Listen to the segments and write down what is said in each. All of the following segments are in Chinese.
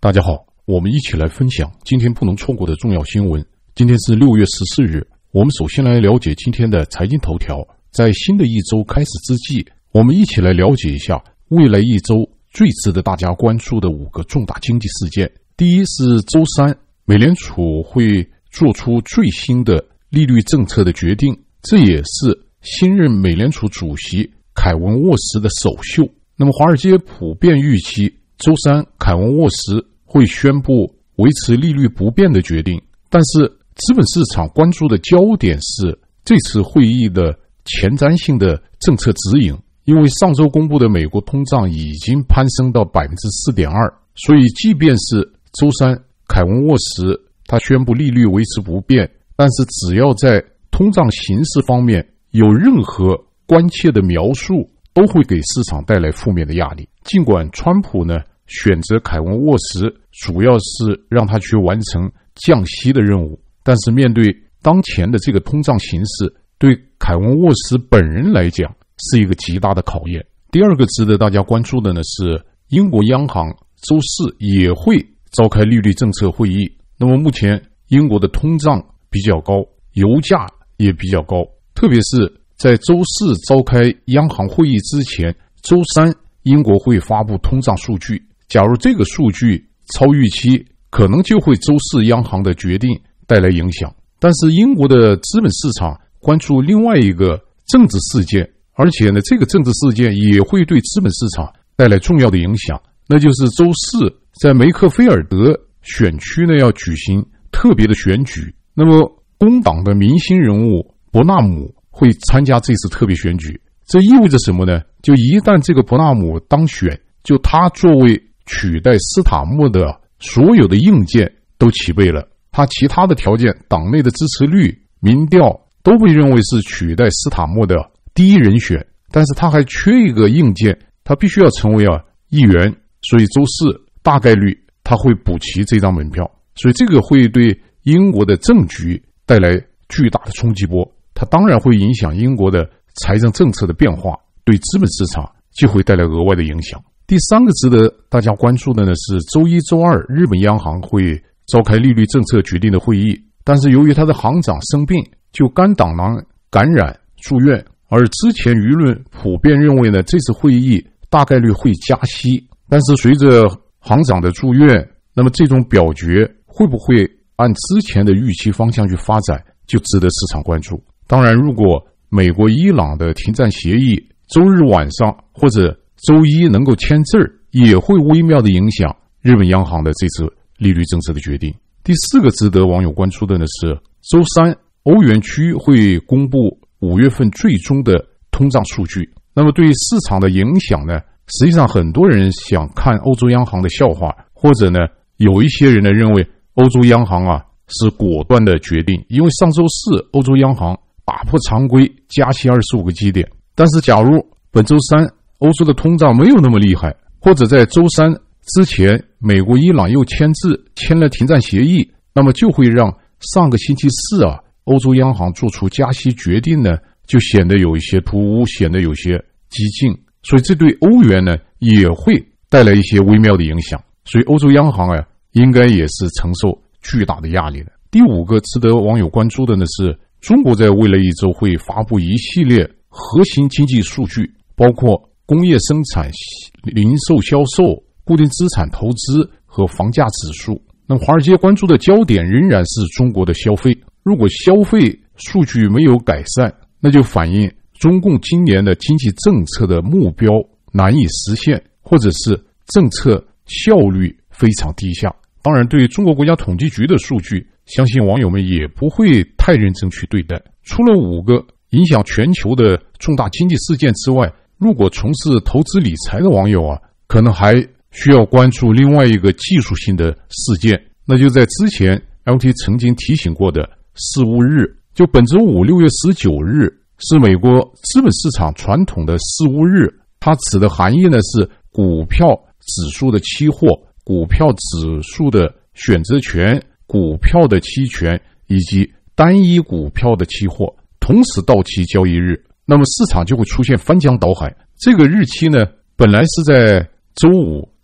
大家好，我们一起来分享今天不能错过的重要新闻。今天是6月14日，我们首先来了解今天的财经头条。在新的一周开始之际，我们一起来了解一下未来一周最值得大家关注的5个重大经济事件。第一是周三，美联储会做出最新的利率政策的决定，这也是新任美联储主席凯文沃什的首秀。那么华尔街普遍预期周三凯文沃什会宣布维持利率不变的决定，但是资本市场关注的焦点是这次会议的前瞻性的政策指引，因为上周公布的美国通胀已经攀升到 4.2%， 所以即便是周三凯文沃什他宣布利率维持不变，但是只要在通胀形势方面有任何关切的描述，都会给市场带来负面的压力。尽管川普呢选择凯文沃什主要是让他去完成降息的任务，但是面对当前的这个通胀形势，对凯文沃什本人来讲是一个极大的考验。第二个值得大家关注的呢是英国央行周四也会召开利率政策会议。那么目前英国的通胀比较高，油价也比较高，特别是在周四召开央行会议之前，周三英国会发布通胀数据，假如这个数据超预期，可能就会周四央行的决定带来影响。但是英国的资本市场关注另外一个政治事件，而且呢这个政治事件也会对资本市场带来重要的影响，那就是周四在梅克菲尔德选区呢要举行特别的选举。那么工党的明星人物伯纳姆会参加这次特别选举，这意味着什么呢？就一旦这个伯纳姆当选，就他作为取代斯塔默的所有的硬件都齐备了，他其他的条件，党内的支持率、民调都被认为是取代斯塔默的第一人选，但是他还缺一个硬件，他必须要成为议员，所以周四大概率他会补齐这张门票，所以这个会对英国的政局带来巨大的冲击波，它当然会影响英国的财政政策的变化，对资本市场就会带来额外的影响。第三个值得大家关注的呢是周一周二日本央行会召开利率政策决定的会议，但是由于他的行长生病，就肝胆囊感染住院，而之前舆论普遍认为呢这次会议大概率会加息，但是随着行长的住院，那么这种表决会不会按之前的预期方向去发展，就值得市场关注。当然如果美国伊朗的停战协议周日晚上或者周一能够签字，也会微妙的影响日本央行的这次利率政策的决定。第四个值得网友关注的呢是周三欧元区会公布5月份最终的通胀数据。那么对于市场的影响呢，实际上很多人想看欧洲央行的笑话，或者呢有一些人呢认为欧洲央行是果断的决定，因为上周四欧洲央行打破常规加息25个基点，但是假如本周三欧洲的通胀没有那么厉害，或者在周三之前美国伊朗又签了停战协议，那么就会让上个星期四欧洲央行做出加息决定呢就显得有一些突兀，显得有些激进，所以这对欧元呢也会带来一些微妙的影响，所以欧洲央行应该也是承受巨大的压力的。第五个值得网友关注的呢是中国在未来一周会发布一系列核心经济数据，包括工业生产、零售销售、固定资产投资和房价指数。那么华尔街关注的焦点仍然是中国的消费，如果消费数据没有改善，那就反映中共今年的经济政策的目标难以实现，或者是政策效率非常低下。当然对于中国国家统计局的数据，相信网友们也不会太认真去对待。除了5个影响全球的重大经济事件之外，如果从事投资理财的网友可能还需要关注另外一个技术性的事件，那就在之前 LT 曾经提醒过的事务日，就本周五6月19日是美国资本市场传统的事务日，它指的含义呢是股票指数的期货、股票指数的选择权、股票的期权以及单一股票的期货同时到期交易日，那么市场就会出现翻江倒海。这个日期呢本来是在周五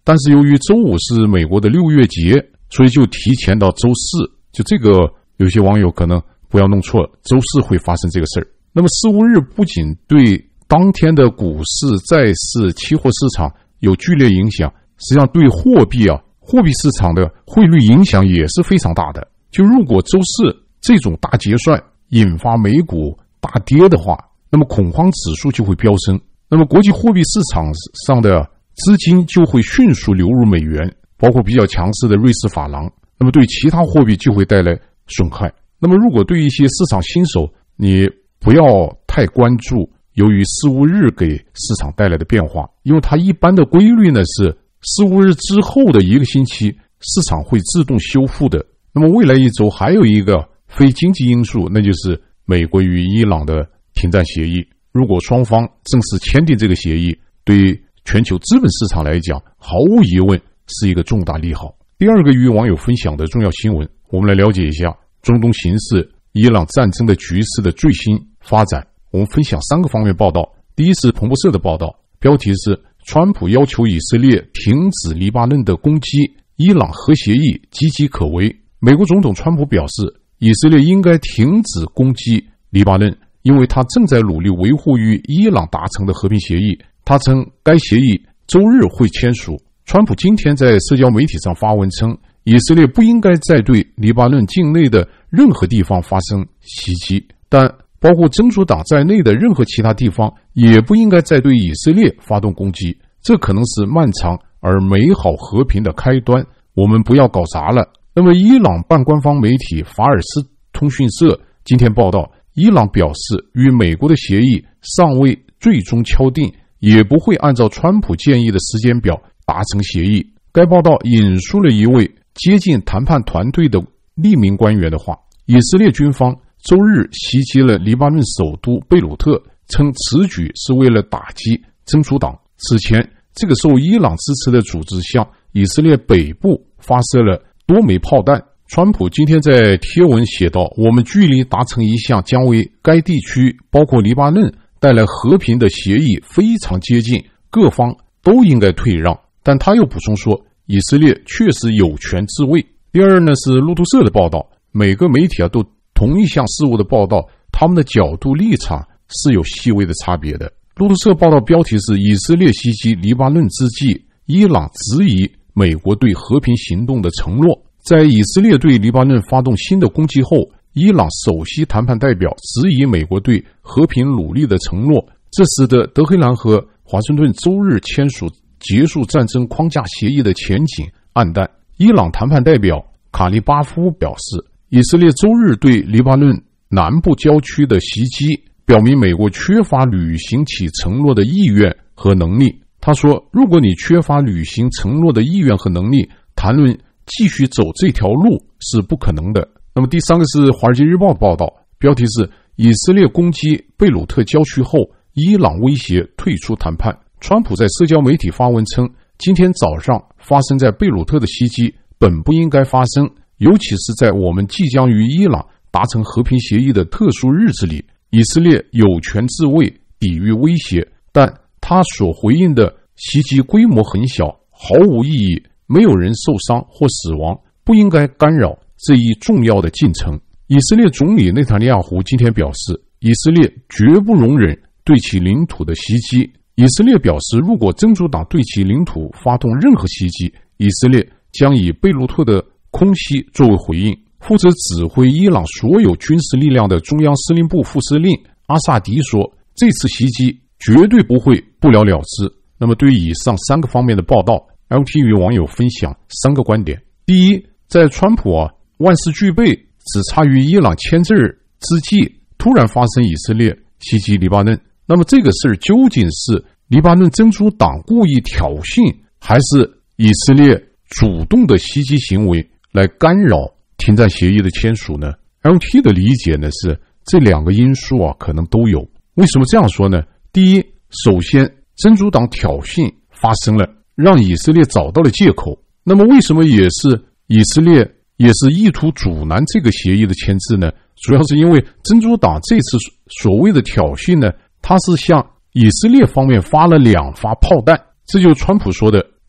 但是由于周五是美国的6月节，所以就提前到周四。就这个有些网友可能不要弄错了，周四会发生这个事儿。那么事务日不仅对当天的股市、债市、期货市场有剧烈影响，实际上对货币市场的汇率影响也是非常大的。就如果周四这种大结算引发美股大跌的话，那么恐慌指数就会飙升，那么国际货币市场上的资金就会迅速流入美元，包括比较强势的瑞士法郎，那么对其他货币就会带来损害。那么如果对一些市场新手，你不要太关注由于事务日给市场带来的变化，因为它一般的规律呢是事务日之后的1个星期市场会自动修复的。那么未来一周还有一个非经济因素，那就是美国与伊朗的停战协议。如果双方正式签订这个协议，对全球资本市场来讲毫无疑问是一个重大利好。第二个与网友分享的重要新闻，我们来了解一下中东形势、伊朗战争的局势的最新发展。我们分享3个方面报道。第一是彭博社的报道，标题是川普要求以色列停止黎巴嫩的攻击，伊朗核协议岌岌可危。美国总统川普表示，以色列应该停止攻击黎巴嫩，因为他正在努力维护与伊朗达成的和平协议。他称该协议周日会签署。川普今天在社交媒体上发文称，以色列不应该再对黎巴嫩境内的任何地方发生袭击，但包括真主党在内的任何其他地方也不应该再对以色列发动攻击。这可能是漫长而美好和平的开端，我们不要搞砸了。那么伊朗半官方媒体法尔斯通讯社今天报道，伊朗表示与美国的协议尚未最终敲定，也不会按照川普建议的时间表达成协议。该报道引述了一位接近谈判团队的匿名官员的话，以色列军方周日袭击了黎巴嫩首都贝鲁特，称此举是为了打击真主党。此前，这个受伊朗支持的组织向以色列北部发射了多枚炮弹。川普今天在贴文写道，我们距离达成一项将为该地区包括黎巴嫩带来和平的协议非常接近，各方都应该退让。但他又补充说，以色列确实有权自卫。第二呢是路透社的报道，每个媒体都同一项事物的报道，他们的角度立场是有细微的差别的。路透社报道标题是以色列袭击黎巴嫩之际，伊朗质疑美国对和平行动的承诺。在以色列对黎巴嫩发动新的攻击后，伊朗首席谈判代表质疑美国对和平努力的承诺，这使得德黑兰和华盛顿周日签署结束战争框架协议的前景暗淡。伊朗谈判代表卡利巴夫表示，以色列周日对黎巴嫩南部郊区的袭击表明美国缺乏履行其承诺的意愿和能力。他说，如果你缺乏履行承诺的意愿和能力，谈论继续走这条路是不可能的。那么第三个是华尔街日报的报道，标题是以色列攻击贝鲁特郊区后，伊朗威胁退出谈判。川普在社交媒体发文称，今天早上发生在贝鲁特的袭击本不应该发生，尤其是在我们即将与伊朗达成和平协议的特殊日子里。以色列有权自卫，抵御威胁，但他所回应的袭击规模很小，毫无意义，没有人受伤或死亡，不应该干扰这一重要的进程。以色列总理内塔尼亚胡今天表示，以色列绝不容忍对其领土的袭击。以色列表示，如果真主党对其领土发动任何袭击，以色列将以贝鲁特的空袭作为回应。负责指挥伊朗所有军事力量的中央司令部副司令阿萨迪说，这次袭击绝对不会不了了之。那么对于以上3个方面的报道， LT 与网友分享3个观点。第一，在川普万事俱备，只差与伊朗签字之际，突然发生以色列袭击黎巴嫩，那么这个事究竟是黎巴嫩真主党故意挑衅，还是以色列主动的袭击行为来干扰停战协议的签署呢？ LT 的理解呢是这2个因素可能都有。为什么这样说呢？第一，首先真主党挑衅发生了，让以色列找到了借口。那么为什么也是以色列也是意图阻拦这个协议的签字呢？主要是因为真主党这次所谓的挑衅呢，他是向以色列方面发了2发炮弹，这就是川普说的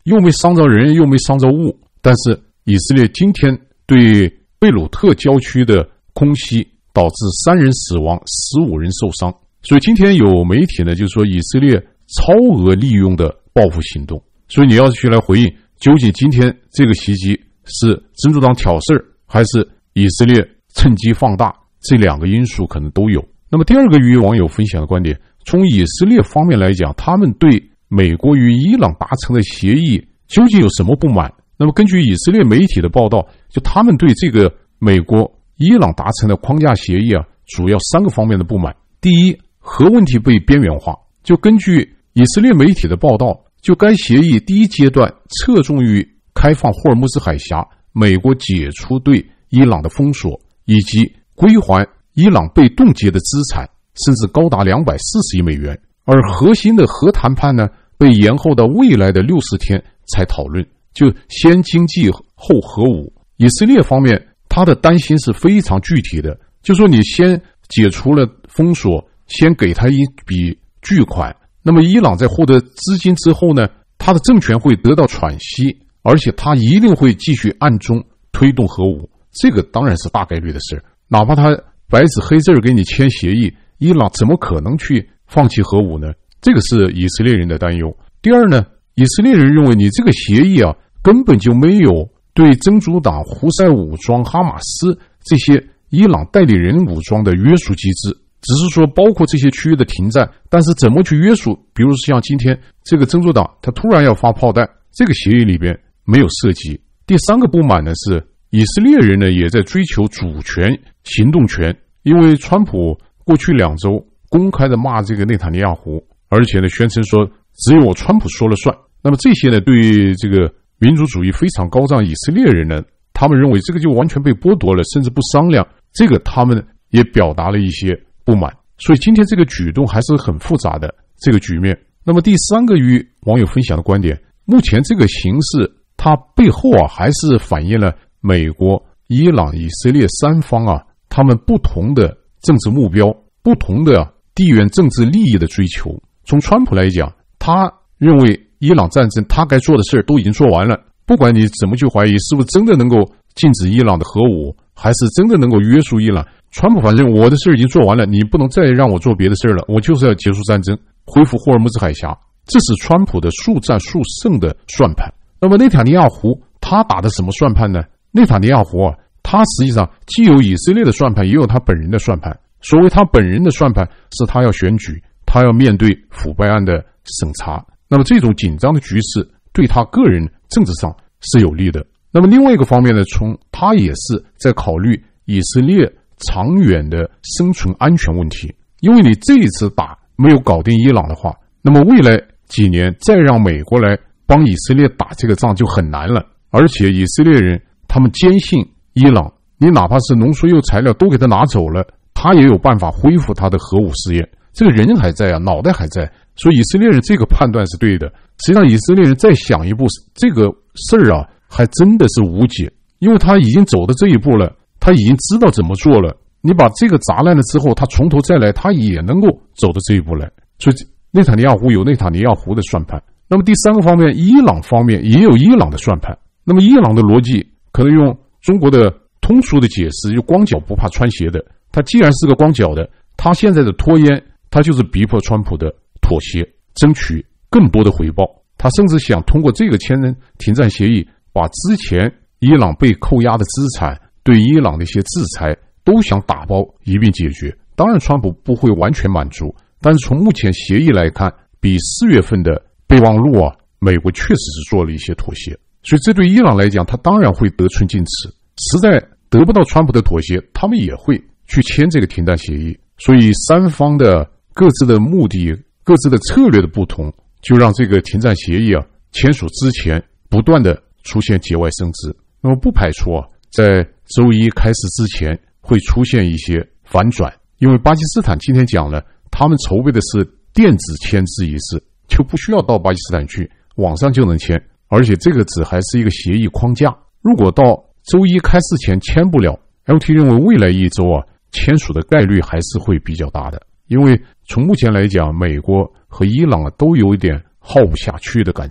又没伤着人，又没伤着物。但是以色列今天对贝鲁特郊区的空袭导致3人死亡，15人受伤。所以今天有媒体呢就说以色列超额利用的报复行动。所以你要去来回应，究竟今天这个袭击是真主党挑事儿，还是以色列趁机放大，这2个因素可能都有。那么第二个与网友分享的观点，从以色列方面来讲，他们对美国与伊朗达成的协议究竟有什么不满？那么根据以色列媒体的报道，就他们对这个美国伊朗达成的框架协议主要3个方面的不满。第一，核问题被边缘化。就根据以色列媒体的报道，就该协议第一阶段侧重于开放霍尔木兹海峡，美国解除对伊朗的封锁，以及归还伊朗被冻结的资产，甚至高达240亿美元。而核心的核谈判呢，被延后到未来的60天才讨论，就先经济后核武。以色列方面他的担心是非常具体的，就说你先解除了封锁，先给他一笔巨款，那么伊朗在获得资金之后呢，他的政权会得到喘息，而且他一定会继续暗中推动核武。这个当然是大概率的事，哪怕他白纸黑字给你签协议，伊朗怎么可能去放弃核武呢？这个是以色列人的担忧。第二呢，以色列人认为你这个协议根本就没有对真主党、胡塞武装、哈马斯这些伊朗代理人武装的约束机制，只是说包括这些区域的停战，但是怎么去约束，比如像今天这个真主党他突然要发炮弹，这个协议里边没有涉及。第3个不满呢是以色列人呢也在追求主权、行动权，因为川普过去2周公开的骂这个内塔尼亚胡，而且呢宣称说只有我川普说了算。那么这些呢对于这个民族主义非常高涨以色列人呢，他们认为这个就完全被剥夺了，甚至不商量，这个他们也表达了一些不满。所以今天这个举动还是很复杂的这个局面。那么第3个与网友分享的观点，目前这个形势它背后还是反映了美国、伊朗、以色列3方他们不同的政治目标、不同的地缘政治利益的追求。从川普来讲，他认为伊朗战争他该做的事都已经做完了，不管你怎么去怀疑是不是真的能够禁止伊朗的核武，还是真的能够约束伊朗，川普反正我的事已经做完了，你不能再让我做别的事了，我就是要结束战争，恢复霍尔木兹海峡。这是川普的速战速胜的算盘。那么内塔尼亚胡他打的什么算盘呢？内塔尼亚胡他实际上既有以色列的算盘，也有他本人的算盘。所谓他本人的算盘是他要选举，他要面对腐败案的审查，那么这种紧张的局势对他个人政治上是有利的。那么另外一个方面呢，他也是在考虑以色列长远的生存安全问题。因为你这一次打没有搞定伊朗的话，那么未来几年再让美国来帮以色列打这个仗就很难了。而且以色列人他们坚信伊朗，你哪怕是浓缩铀材料都给他拿走了，他也有办法恢复他的核武试验。这个人还在脑袋还在，所以以色列人这个判断是对的。实际上以色列人再想一步，这个事儿还真的是无解，因为他已经走到这一步了，他已经知道怎么做了，你把这个砸烂了之后，他从头再来，他也能够走到这一步来。所以内塔尼亚胡有内塔尼亚胡的算盘。那么第3个方面，伊朗方面也有伊朗的算盘。那么伊朗的逻辑可能用中国的通俗的解释，就光脚不怕穿鞋的。他既然是个光脚的，他现在的拖延，他就是逼迫川普的妥协，争取更多的回报。他甚至想通过这个签停战协议，把之前伊朗被扣押的资产，对伊朗的一些制裁都想打包一并解决。当然川普不会完全满足，但是从目前协议来看，比4月份的备忘录美国确实是做了一些妥协。所以这对伊朗来讲，他当然会得寸进尺，实在得不到川普的妥协，他们也会去签这个停战协议。所以3方的各自的目的、各自的策略的不同，就让这个停战协议签署之前不断的出现节外生枝。那么不排除在周一开始之前会出现一些反转，因为巴基斯坦今天讲了，他们筹备的是电子签字仪式，就不需要到巴基斯坦去，网上就能签，而且这个只还是一个协议框架。如果到周一开市前签不了， LT 认为未来1周签署的概率还是会比较大的。因为从目前来讲，美国和伊朗都有一点耗不下去的感受。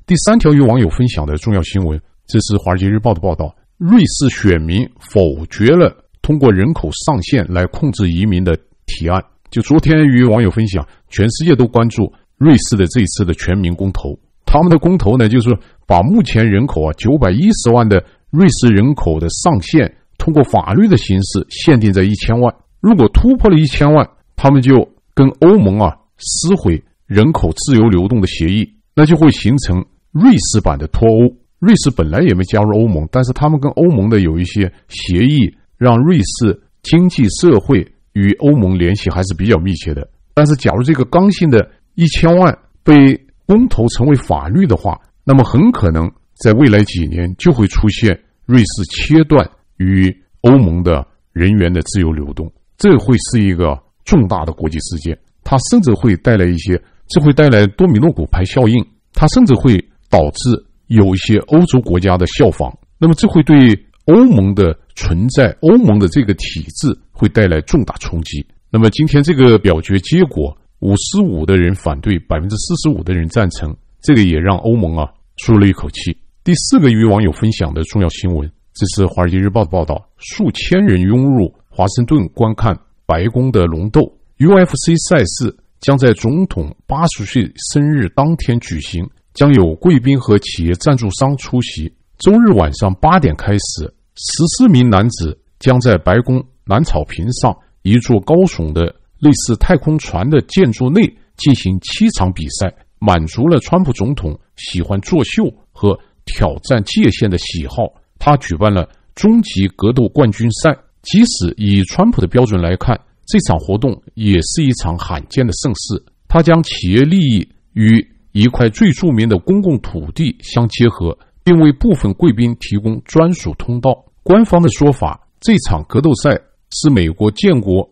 第3条与网友分享的重要新闻，这是《华尔街日报》的报道，瑞士选民否决了通过人口上限来控制移民的提案。就昨天与网友分享，全世界都关注瑞士的这一次的全民公投。他们的公投呢，就是把目前人口910万的瑞士人口的上限通过法律的形式限定在1000万。如果突破了1000万，他们就跟欧盟撕毁人口自由流动的协议，那就会形成瑞士版的脱欧。瑞士本来也没加入欧盟，但是他们跟欧盟的有一些协议，让瑞士经济社会与欧盟联系还是比较密切的。但是假如这个刚性的1000万被公投成为法律的话，那么很可能在未来几年就会出现瑞士切断与欧盟的人员的自由流动，这会是一个重大的国际事件。它甚至会带来这会带来多米诺骨牌效应，它甚至会导致有一些欧洲国家的效仿，那么这会对欧盟的存在，欧盟的这个体制会带来重大冲击。那么今天这个表决结果，55的人反对，45%的人赞成，这个也让欧盟舒了一口气。第4个与网友分享的重要新闻，这是《华尔街日报》的报道，数千人涌入华盛顿观看白宫的龙斗。UFC 赛事将在总统80岁生日当天举行，将有贵宾和企业赞助商出席。周日晚上8点开始，14名男子将在白宫南草坪上一座高耸的类似太空船的建筑内进行7场比赛，满足了川普总统喜欢作秀和挑战界限的喜好。他举办了终极格斗冠军赛，即使以川普的标准来看，这场活动也是一场罕见的盛事。他将企业利益与一块最著名的公共土地相结合，并为部分贵宾提供专属通道。官方的说法，这场格斗赛是美国建国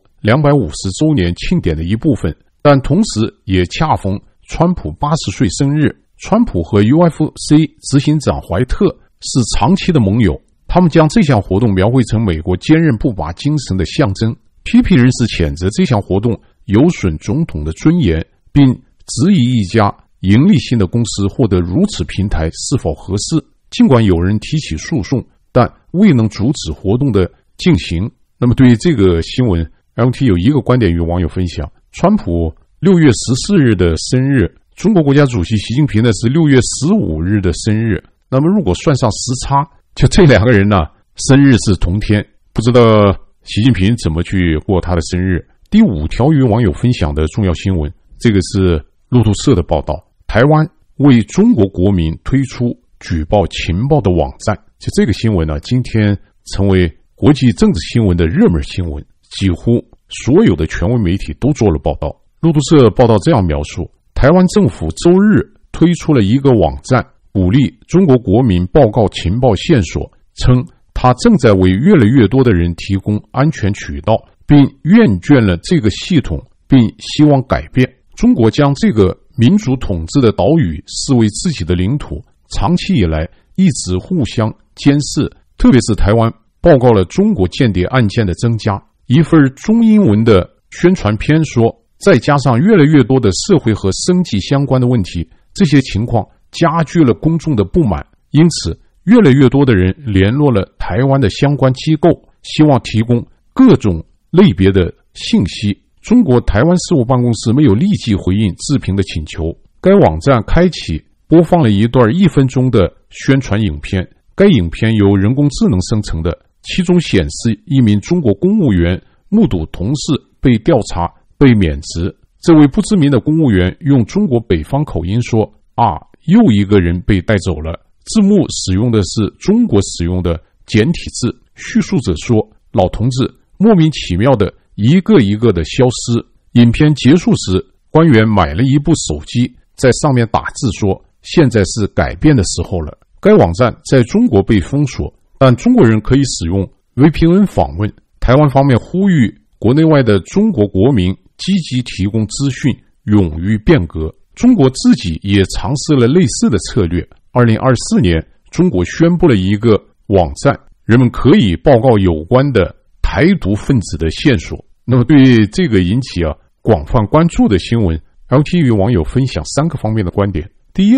250周年庆典的一部分，但同时也恰逢川普80岁生日。川普和 UFC 执行长怀特是长期的盟友，他们将这项活动描绘成美国坚韧不拔精神的象征。批评人士谴责这项活动有损总统的尊严，并质疑一家盈利性的公司获得如此平台是否合适。尽管有人提起诉讼，但未能阻止活动的进行。那么对于这个新闻， LT 有一个观点与网友分享，川普6月14日的生日，中国国家主席习近平呢是6月15日的生日，那么如果算上时差，就这2个人呢生日是同天，不知道习近平怎么去过他的生日。第5条与网友分享的重要新闻，这个是路透社的报道，台湾为中国国民推出举报情报的网站。就这个新闻呢，今天成为国际政治新闻的热门新闻，几乎所有的权威媒体都做了报道。路透社报道这样描述，台湾政府周日推出了一个网站，鼓励中国国民报告情报线索，称他正在为越来越多的人提供安全渠道，并厌倦了这个系统，并希望改变。中国将这个民主统治的岛屿视为自己的领土，长期以来一直互相监视，特别是台湾报告了中国间谍案件的增加。一份中英文的宣传片说，再加上越来越多的社会和生计相关的问题，这些情况加剧了公众的不满，因此越来越多的人联络了台湾的相关机构，希望提供各种类别的信息。中国台湾事务办公室没有立即回应置评的请求。该网站开启播放了一段1分钟的宣传影片，该影片由人工智能生成的，其中显示一名中国公务员目睹同事被调查被免职。这位不知名的公务员用中国北方口音说，又一个人被带走了。字幕使用的是中国使用的简体字，叙述者说，老同志莫名其妙的一个一个的消失。影片结束时，官员买了一部手机，在上面打字说，现在是改变的时候了。该网站在中国被封锁，但中国人可以使用 VPN 访问。台湾方面呼吁国内外的中国国民积极提供资讯，勇于变革。中国自己也尝试了类似的策略。2024年，中国宣布了一个网站，人们可以报告有关的台独分子的线索。那么对于这个引起广泛关注的新闻，LT 与网友分享3个方面的观点。第一呢，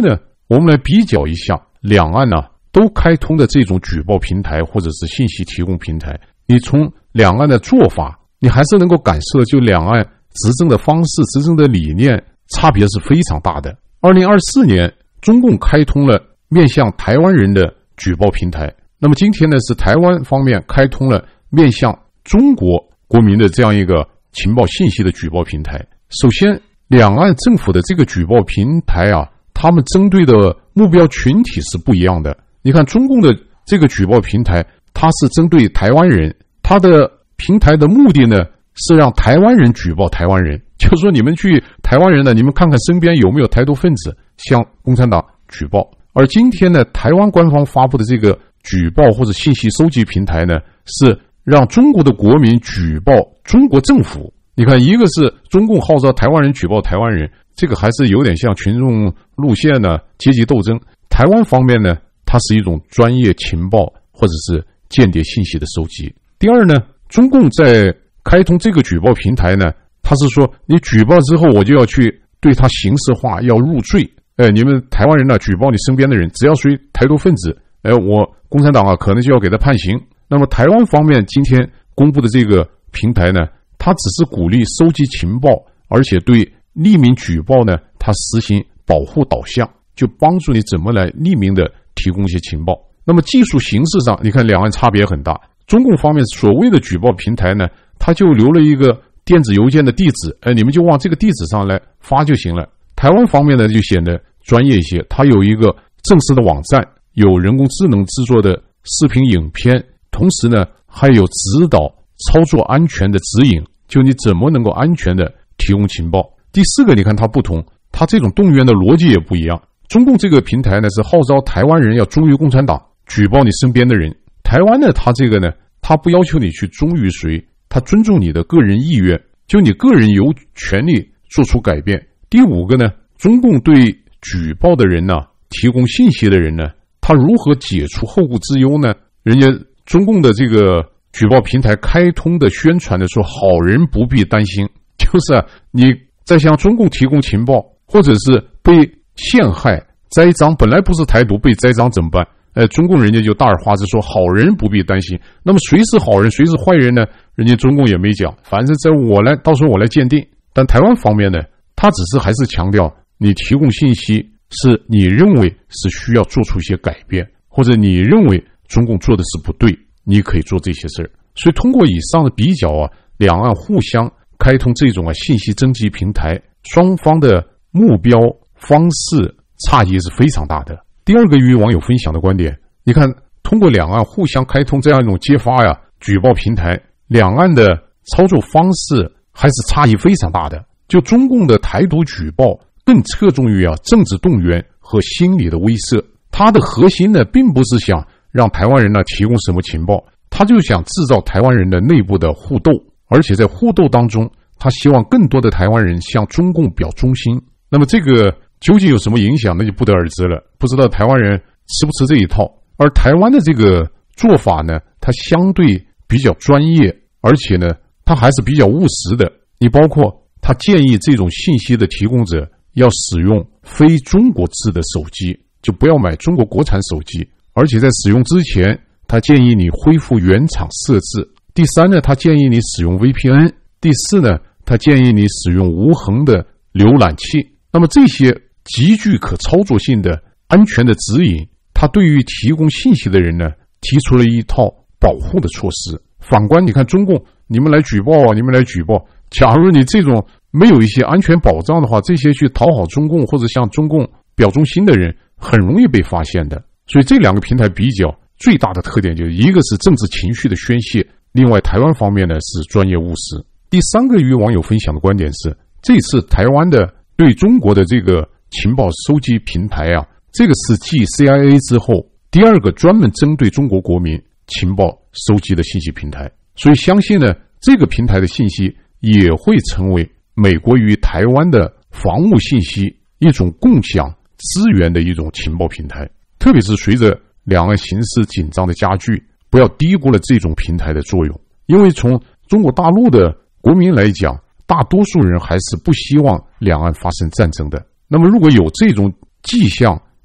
我们来比较一下两岸都开通的这种举报平台或者是信息提供平台，你从两岸的做法，你还是能够感受就两岸执政的方式、执政的理念差别是非常大的。2024年，中共开通了面向台湾人的举报平台，那么今天呢，是台湾方面开通了面向中国国民的这样一个情报信息的举报平台。首先，两岸政府的这个举报平台他们针对的目标群体是不一样的。你看中共的这个举报平台，它是针对台湾人，它的平台的目的呢是让台湾人举报台湾人，就是说你们去台湾人呢，你们看看身边有没有台独分子向共产党举报。而今天呢，台湾官方发布的这个举报或者信息收集平台呢，是让中国的国民举报中国政府。你看，一个是中共号召台湾人举报台湾人，这个还是有点像群众路线呢，阶级斗争。台湾方面呢，它是一种专业情报或者是间谍信息的收集。第二呢，中共在开通这个举报平台呢，它是说你举报之后，我就要去对他刑事化，要入罪。你们台湾人呢，举报你身边的人，只要属于台独分子，我共产党可能就要给他判刑。那么台湾方面今天公布的这个平台呢，它只是鼓励收集情报，而且对匿名举报呢，它实行保护导向，就帮助你怎么来匿名的提供一些情报。那么技术形式上，你看两岸差别很大。中共方面所谓的举报平台呢，它就留了一个电子邮件的地址，你们就往这个地址上来发就行了。台湾方面呢，就显得专业一些，它有一个正式的网站，有人工智能制作的视频影片，同时呢还有指导操作安全的指引，就你怎么能够安全的提供情报。第四个，你看它不同，它这种动员的逻辑也不一样。中共这个平台呢，是号召台湾人要忠于共产党，举报你身边的人。台湾呢，它这个呢，它不要求你去忠于谁，它尊重你的个人意愿，就你个人有权利做出改变。第五个呢，中共对举报的人呢，提供信息的人呢，他如何解除后顾之忧呢？人家中共的这个举报平台开通的宣传的说，好人不必担心，就是你在向中共提供情报，或者是被陷害栽赃，本来不是台独被栽赃怎么办？中共人家就大而化之说，好人不必担心。那么谁是好人，谁是坏人呢？人家中共也没讲，反正到时候我来鉴定。但台湾方面呢，他只是还是强调，你提供信息是你认为是需要做出一些改变，或者你认为中共做的是不对，你可以做这些事儿。所以通过以上的比较两岸互相开通这种信息征集平台，双方的目标方式差异是非常大的。第二个与网友分享的观点，你看通过两岸互相开通这样一种揭发举报平台，两岸的操作方式还是差异非常大的。就中共的台独举报更侧重于政治动员和心理的威慑，它的核心呢，并不是想让台湾人呢提供什么情报，他就想制造台湾人的内部的互斗，而且在互斗当中，他希望更多的台湾人向中共表忠心。那么这个究竟有什么影响，那就不得而知了，不知道台湾人吃不吃这一套。而台湾的这个做法呢，它相对比较专业，而且呢它还是比较务实的。你包括他建议这种信息的提供者要使用非中国制的手机，就不要买中国国产手机，而且在使用之前，他建议你恢复原厂设置。第三呢，他建议你使用 VPN。第四呢，他建议你使用无痕的浏览器。那么这些极具可操作性的安全的指引，他对于提供信息的人呢，提出了一套保护的措施。反观你看中共，你们来举报你们来举报，假如你这种没有一些安全保障的话，这些去讨好中共或者向中共表忠心的人很容易被发现的。所以这两个平台比较最大的特点就是，一个是政治情绪的宣泄，另外台湾方面呢是专业务实。第三个与网友分享的观点是，这次台湾的对中国的这个情报收集平台这个是继 CIA 之后第二个专门针对中国国民情报收集的信息平台。所以相信呢，这个平台的信息也会成为美国与台湾的防务信息一种共享资源的一种情报平台。特别是随着两岸形势紧张的加剧，不要低估了这种平台的作用。因为从中国大陆的国民来讲，大多数人还是不希望两岸发生战争的。那么如果有这种迹象，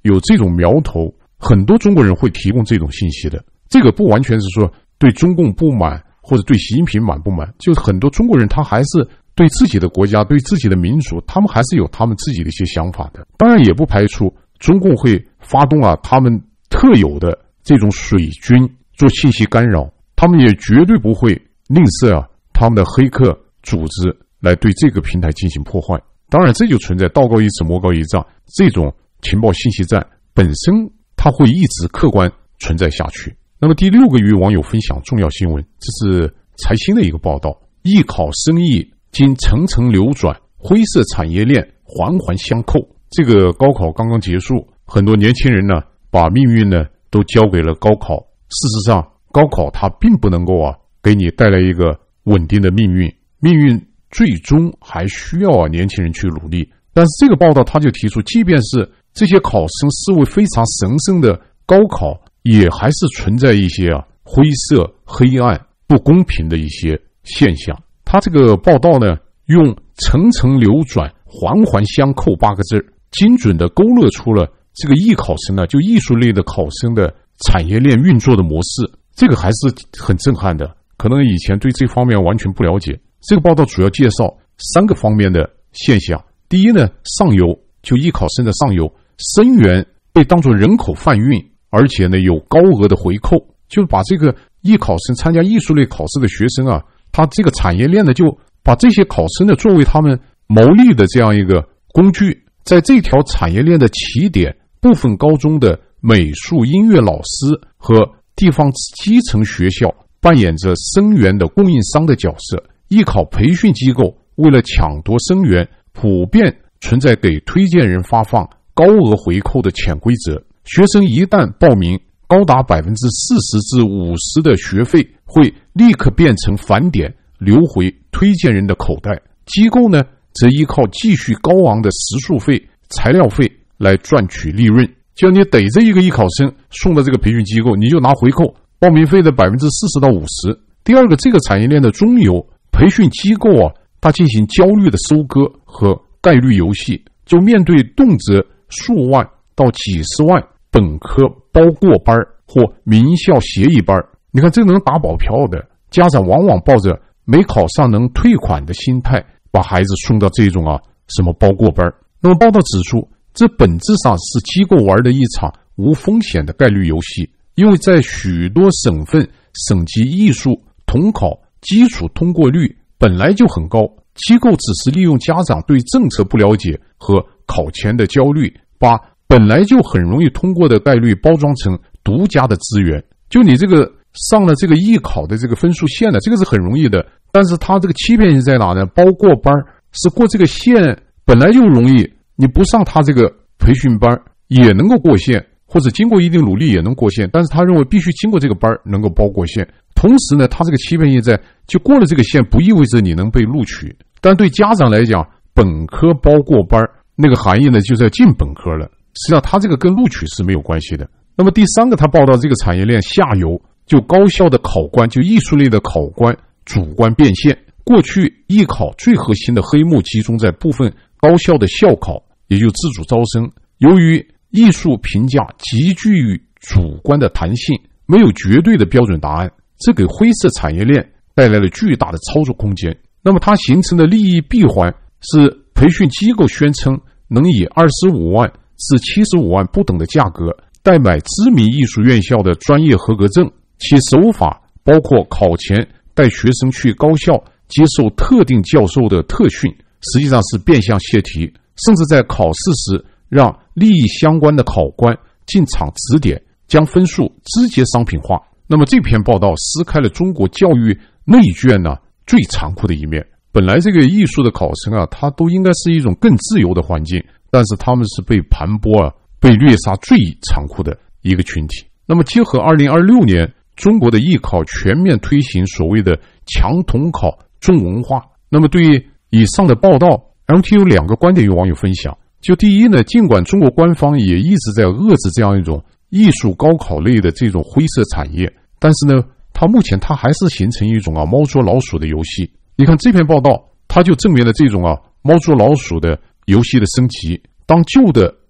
有这种苗头，很多中国人会提供这种信息的。这个不完全是说对中共不满或者对习近平不满，就是很多中国人他还是对自己的国家、对自己的民族，他们还是有他们自己的一些想法的。当然也不排除中共会发动他们特有的这种水军做信息干扰，他们也绝对不会吝啬他们的黑客组织来对这个平台进行破坏。当然这就存在道高一尺魔高一丈，这种情报信息战本身它会一直客观存在下去。那么第6个与网友分享重要新闻，这是财新的一个报道，艺考生意经层层流转，灰色产业链环环相扣。这个高考刚刚结束，很多年轻人呢把命运呢都交给了高考。事实上高考它并不能够给你带来一个稳定的命运，命运最终还需要年轻人去努力。但是这个报道他就提出，即便是这些考生视为非常神圣的高考，也还是存在一些灰色、黑暗、不公平的一些现象。他这个报道呢，用层层流转、环环相扣8个字，精准地勾勒出了这个艺考生呢，就艺术类的考生的产业链运作的模式。这个还是很震撼的，可能以前对这方面完全不了解。这个报道主要介绍3个方面的现象。第一呢，上游，就艺考生的上游，生源被当作人口贩运，而且呢有高额的回扣，就是把这个艺考生参加艺术类考试的学生他这个产业链呢就把这些考生呢作为他们牟利的这样一个工具。在这条产业链的起点，部分高中的美术音乐老师和地方基层学校扮演着生源的供应商的角色。艺考培训机构为了抢夺生源，普遍存在给推荐人发放高额回扣的潜规则。学生一旦报名，高达40%至50%的学费会立刻变成返点，流回推荐人的口袋。机构呢，则依靠继续高昂的食宿费、材料费来赚取利润。就你逮着一个艺考生送到这个培训机构，你就拿回扣，报名费的40%到50%。第二个，这个产业链的中游，培训机构它进行焦虑的收割和概率游戏，就面对动辄数万到几十万本科包过班或名校协议班，你看这能打保票的家长往往抱着没考上能退款的心态，把孩子送到这种什么包过班。那么报道指出，这本质上是机构玩的一场无风险的概率游戏。因为在许多省份，省级艺术统考基础通过率本来就很高，机构只是利用家长对政策不了解和考前的焦虑，把本来就很容易通过的概率包装成独家的资源。就你这个上了这个艺考的这个分数线呢，这个是很容易的，但是它这个欺骗性在哪呢？包过班是过这个线本来就容易，你不上他这个培训班也能够过线，或者经过一定努力也能过线，但是他认为必须经过这个班能够包过线。同时呢，他这个欺骗性在，就过了这个线不意味着你能被录取，但对家长来讲，本科包过班那个含义呢就是要进本科了，实际上他这个跟录取是没有关系的。那么第3个，他报道这个产业链下游，就高校的考官，就艺术类的考官主观变现。过去艺考最核心的黑幕集中在部分高校的校考，也就自主招生。由于艺术评价极具于主观的弹性，没有绝对的标准答案，这给灰色产业链带来了巨大的操作空间。那么它形成的利益闭环是培训机构宣称能以25万至75万不等的价格代买知名艺术院校的专业合格证，其手法包括考前带学生去高校接受特定教授的特训，实际上是变相泄题，甚至在考试时让利益相关的考官进场指点，将分数直接商品化。那么这篇报道撕开了中国教育内卷最残酷的一面。本来这个艺术的考生他都应该是一种更自由的环境，但是他们是被盘剥被虐杀最残酷的一个群体。那么结合2026年中国的艺考全面推行所谓的强统考重文化，那么对于以上的报道 MT 有2个观点与网友分享。就第一呢，尽管中国官方也一直在遏制这样一种艺术高考类的这种灰色产业，但是呢它目前还是形成一种猫捉老鼠的游戏。你看这篇报道，它就证明了这种猫捉老鼠的游戏的升级。当旧的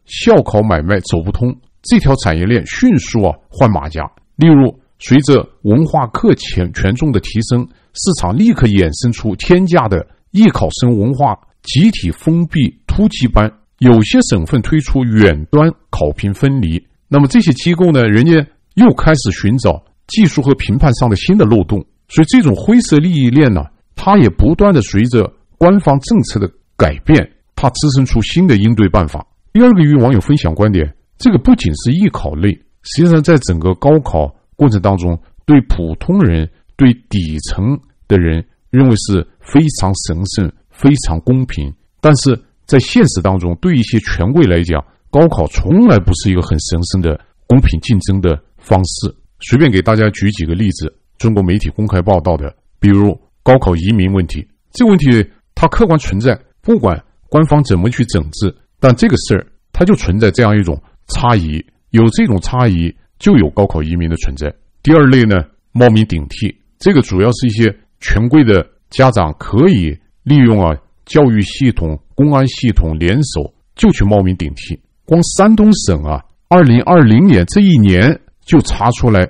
校考买卖走不通，这条产业链迅速换马甲。例如，随着文化课权重的提升，市场立刻衍生出天价的艺考生文化集体封闭突击班，有些省份推出远端考评分离。那么这些机构呢，人家又开始寻找技术和评判上的新的漏洞，所以这种灰色利益链呢，它也不断的随着官方政策的改变，它滋生出新的应对办法。第二个与网友分享观点，这个不仅是艺考类，实际上在整个高考过程当中，对普通人、对底层的人认为是非常神圣、非常公平，但是在现实当中，对一些权贵来讲，高考从来不是一个很神圣的公平竞争的方式。随便给大家举几个例子，中国媒体公开报道的，比如高考移民问题，这个问题它客观存在，不管官方怎么去整治，但这个事儿它就存在这样一种差异，有这种差异就有高考移民的存在。第二类呢，冒名顶替，这个主要是一些权贵的家长可以利用教育系统、公安系统联手就去冒名顶替。光山东省2020年这一年就查出来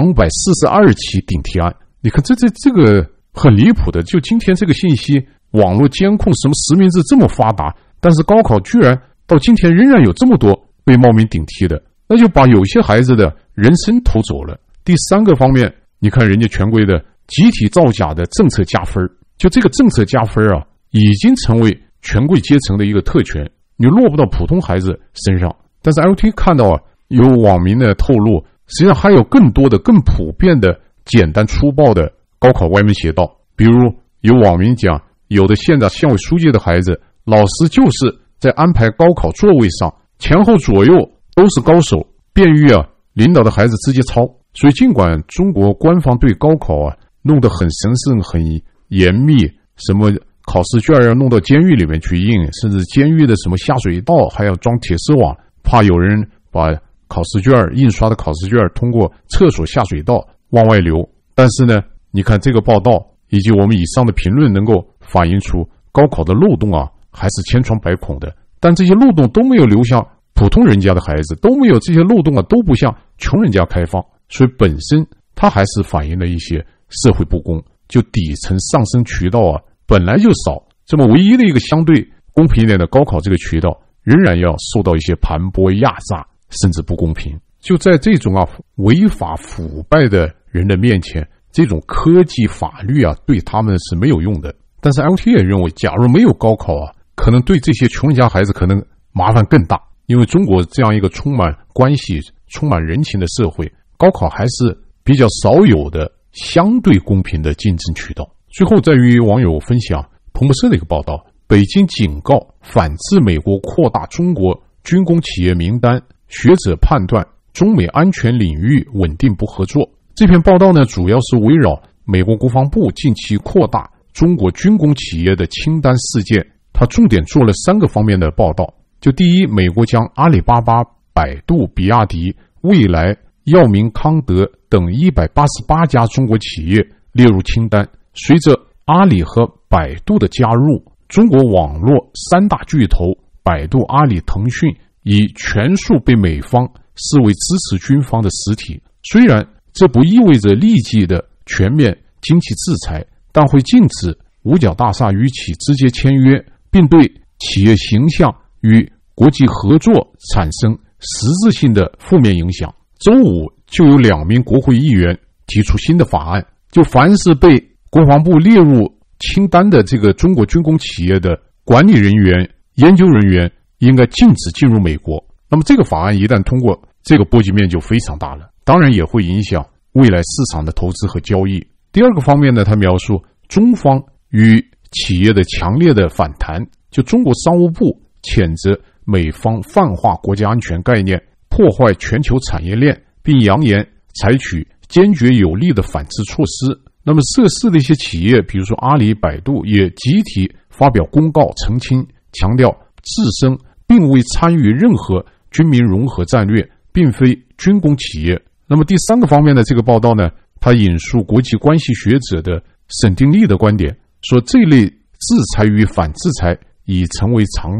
242起顶替案。你看这个很离谱的，就今天这个信息网络监控什么实名制这么发达，但是高考居然到今天仍然有这么多被冒名顶替的，那就把有些孩子的人生偷走了。第三个方面，你看人家权贵的集体造假的政策加分，就这个政策加分已经成为权贵阶层的一个特权，你落不到普通孩子身上。但是 LT 看到有网民的透露，实际上还有更多的更普遍的简单粗暴的高考歪门邪道。比如有网民讲，有的县长县委书记的孩子，老师就是在安排高考座位上前后左右都是高手，便于领导的孩子直接抄。所以尽管中国官方对高考弄得很神圣很严密，什么考试卷要弄到监狱里面去印，甚至监狱的什么下水道还要装铁丝网，怕有人把考试卷印刷的考试卷通过厕所下水道往外流。但是呢，你看这个报道以及我们以上的评论能够反映出高考的漏洞还是千疮百孔的，但这些漏洞都没有流向普通人家的孩子，都没有这些漏洞都不向穷人家开放，所以本身它还是反映了一些社会不公，就底层上升渠道本来就少，这么唯一的一个相对公平一点的高考这个渠道，仍然要受到一些盘剥压榨，甚至不公平。就在这种违法腐败的人的面前，这种科技法律对他们是没有用的。但是 LT 也认为，假如没有高考可能对这些穷人家孩子可能麻烦更大，因为中国这样一个充满关系、充满人情的社会，高考还是比较少有的相对公平的竞争渠道。最后再与网友分享彭博社的一个报道，北京警告反制美国扩大中国军工企业名单，学者判断中美安全领域稳定不合作。这篇报道呢，主要是围绕美国国防部近期扩大中国军工企业的清单事件，它重点做了3个方面的报道。就第一，美国将阿里巴巴、百度、比亚迪、蔚来、药明康德等188家中国企业列入清单。随着阿里和百度的加入，中国网络3大巨头百度、阿里、腾讯已全数被美方视为支持军方的实体。虽然这不意味着立即的全面经济制裁，但会禁止五角大厦与其直接签约，并对企业形象与国际合作产生实质性的负面影响。周五就有2名国会议员提出新的法案，就凡是被国防部列入清单的这个中国军工企业的管理人员、研究人员应该禁止进入美国。那么这个法案一旦通过，这个波及面就非常大了，当然也会影响未来市场的投资和交易。第二个方面呢，他描述中方与企业的强烈的反弹，就中国商务部谴责美方泛化国家安全概念，破坏全球产业链，并扬言采取坚决有力的反制措施。那么涉事的一些企业，比如说阿里、百度，也集体发表公告澄清，强调自身并未参与任何军民融合战略，并非军工企业。那么第3个方面的这个报道呢，他引述国际关系学者的沈定利的观点，说这类制裁与反制裁已成为常态，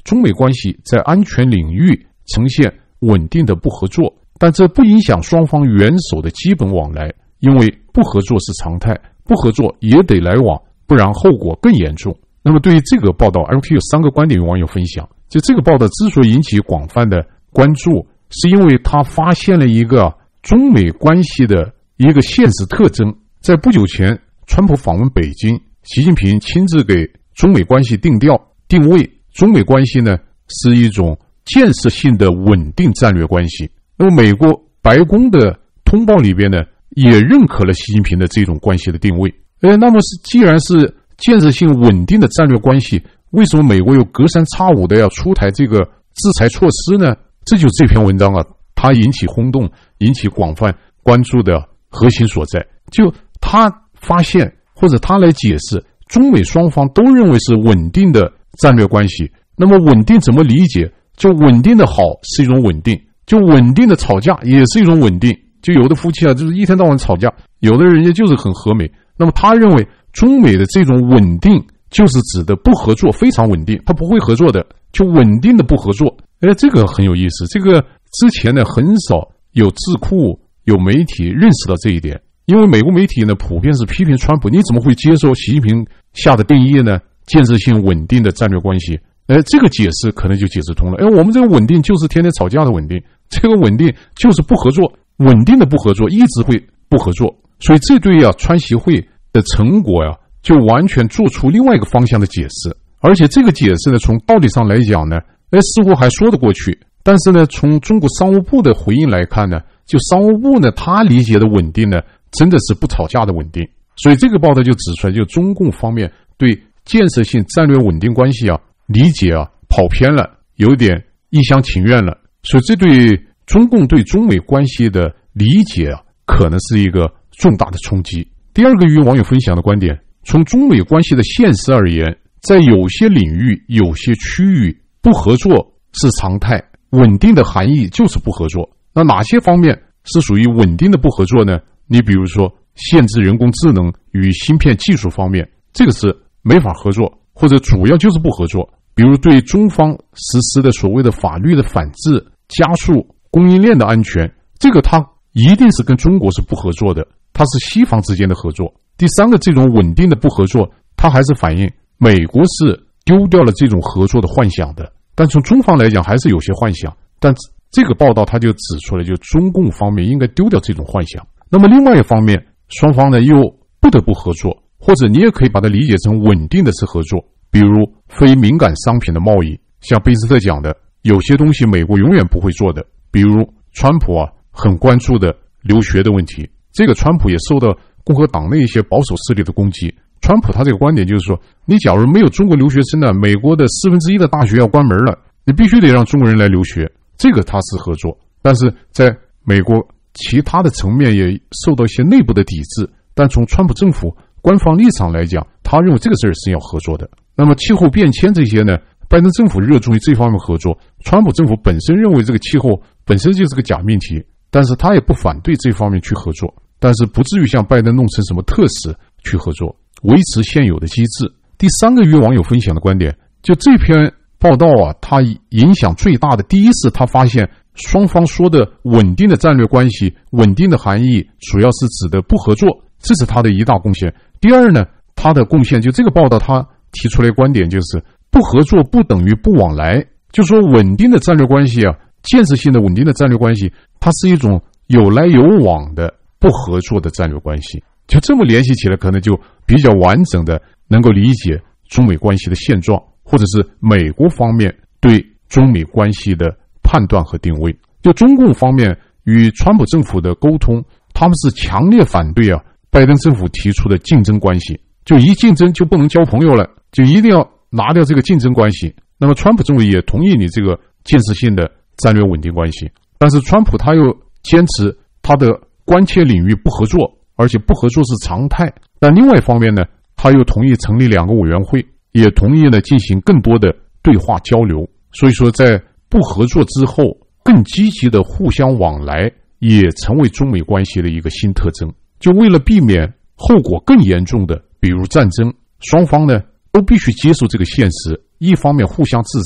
中美关系在安全领域呈现稳定的不合作，但这不影响双方元首的基本往来，因为不合作是常态，不合作也得来往，不然后果更严重。那么对于这个报道 ，LT 有3个观点与网友分享。就这个报道之所以引起广泛的关注，是因为他发现了一个中美关系的一个现实特征。在不久前，川普访问北京，习近平亲自给中美关系定位，中美关系呢是一种建设性的稳定战略关系。那么美国白宫的通报里边呢，也认可了习近平的这种关系的定位。那么既然是建设性稳定的战略关系，为什么美国又隔三差五的要出台这个制裁措施呢？这就是这篇文章啊，它引起轰动、引起广泛关注的核心所在。就他发现或者他来解释，中美双方都认为是稳定的战略关系。那么稳定怎么理解？就稳定的好是一种稳定，就稳定的吵架也是一种稳定。就有的夫妻啊，就是一天到晚吵架，有的人家就是很和美。那么他认为中美的这种稳定就是指的不合作，非常稳定，他不会合作的，就稳定的不合作。这个很有意思。这个之前呢，很少有智库、有媒体认识到这一点，因为美国媒体呢普遍是批评川普，你怎么会接受习近平下的定义呢？建设性稳定的战略关系。这个解释可能就解释通了。我们这个稳定就是天天吵架的稳定，这个稳定就是不合作，稳定的不合作，一直会不合作。所以这对川习会的成果就完全做出另外一个方向的解释。而且这个解释呢，从道理上来讲呢，似乎还说得过去。但是呢，从中国商务部的回应来看呢，就商务部呢，他理解的稳定呢，真的是不吵架的稳定。所以这个报道就指出来，就中共方面对建设性战略稳定关系理解跑偏了，有点一厢情愿了。所以这对中共对中美关系的理解可能是一个重大的冲击。第二个与网友分享的观点，从中美关系的现实而言，在有些领域、有些区域，不合作是常态，稳定的含义就是不合作。那哪些方面是属于稳定的不合作呢？你比如说限制人工智能与芯片技术方面，这个是没法合作，或者主要就是不合作。比如对中方实施的所谓的法律的反制，加速供应链的安全，这个它一定是跟中国是不合作的，它是西方之间的合作。第三个，这种稳定的不合作，它还是反映美国是丢掉了这种合作的幻想的。但从中方来讲还是有些幻想，但这个报道它就指出来，就中共方面应该丢掉这种幻想。那么另外一方面，双方呢又不得不合作，或者你也可以把它理解成稳定的是合作。比如非敏感商品的贸易，像贝斯特讲的，有些东西美国永远不会做的。比如川普很关注的留学的问题，这个川普也受到共和党内一些保守势力的攻击。川普他这个观点就是说，你假如没有中国留学生呢，美国的1/4的大学要关门了，你必须得让中国人来留学，这个他是合作。但是在美国其他的层面也受到一些内部的抵制，但从川普政府官方立场来讲，他认为这个事儿是要合作的。那么气候变迁这些呢，拜登政府热衷于这方面合作，川普政府本身认为这个气候本身就是个假命题，但是他也不反对这方面去合作，但是不至于像拜登弄成什么特使去合作，维持现有的机制。第三个与网友分享的观点，就这篇报道它影响最大的，第一是他发现双方说的稳定的战略关系，稳定的含义主要是指的不合作，这是他的一大贡献。第二呢，他的贡献就这个报道他提出来的观点就是不合作不等于不往来，就说稳定的战略关系建设性的稳定的战略关系，它是一种有来有往的不合作的战略关系。就这么联系起来，可能就比较完整的能够理解中美关系的现状，或者是美国方面对中美关系的判断和定位。就中共方面与川普政府的沟通，他们是强烈反对拜登政府提出的竞争关系，就一竞争就不能交朋友了，就一定要拿掉这个竞争关系。那么川普政府也同意你这个建设性的战略稳定关系，但是川普他又坚持他的关切领域不合作，而且不合作是常态。但另外一方面呢，他又同意成立2个委员会，也同意呢进行更多的对话交流。所以说在不合作之后，更积极的互相往来也成为中美关系的一个新特征。就为了避免后果更严重的，比如战争，双方呢都必须接受这个现实，一方面互相制裁，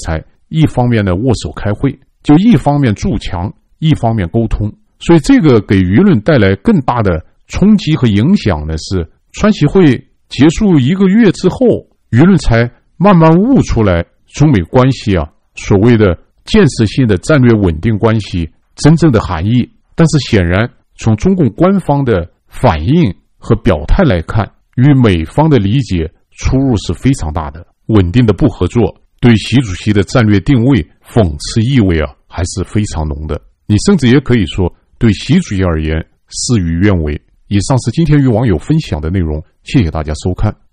一方面呢握手开会，就一方面筑墙，一方面沟通。所以这个给舆论带来更大的冲击和影响呢，是川习会结束1个月之后，舆论才慢慢悟出来中美关系所谓的建设性的战略稳定关系真正的含义。但是显然从中共官方的反应和表态来看，与美方的理解出入是非常大的。稳定的不合作对习主席的战略定位讽刺意味还是非常浓的。你甚至也可以说对习主席而言事与愿违。以上是今天与网友分享的内容，谢谢大家收看。